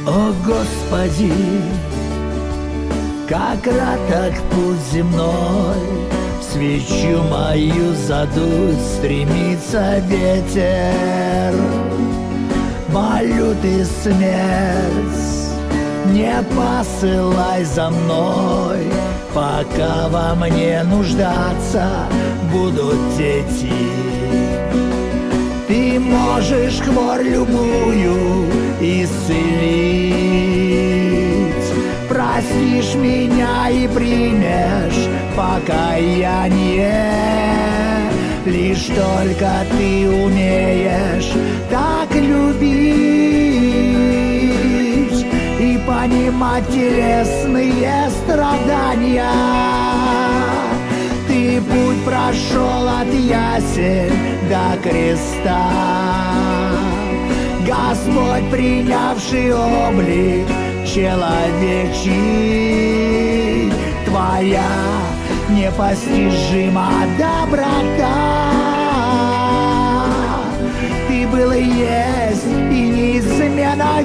О, Господи, как краток путь земной, в свечу мою задуть стремится ветер. Молю ты, смерть, не посылай за мной, пока во мне нуждаться будут дети. Ты можешь хворь любую исцелить, простишь меня и примешь покаяние. Лишь только ты умеешь так любить и понимать телесные страдания. Ты путь прошел от ясен до креста, Господь, принявший облик человечий. Твоя непостижима доброта. Ты был и есть, и неизменно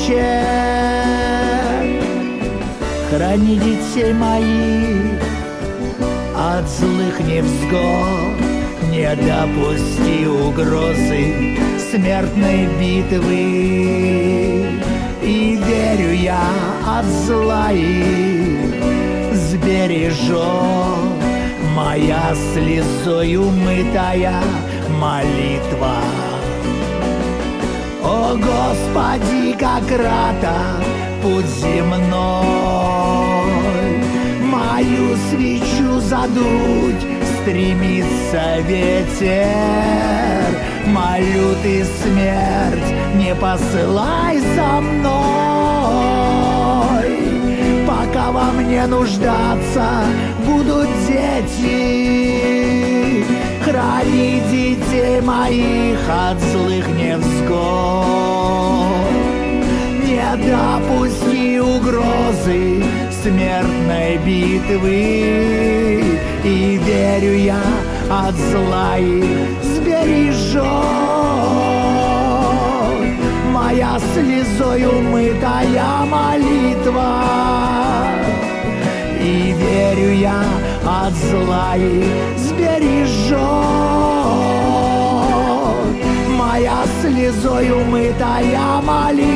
вечен. Храни детей моих от злых невзгод, не допусти угрозы смертной битвы. И верю я, от зла их сбережет моя слезой умытая молитва. О, Господи, как краток путь земной, мою свечу задуть стремится ветер. Молю ты, смерть, не посылай за мной, пока во мне нуждаться будут дети. Храни детей моих от злых невзгод, не допусти угрозы смертной битвы. И верю я, от зла их сбережет моя слезой умытая молитва. И верю я, от зла их сбережет моя слезой умытая молитва.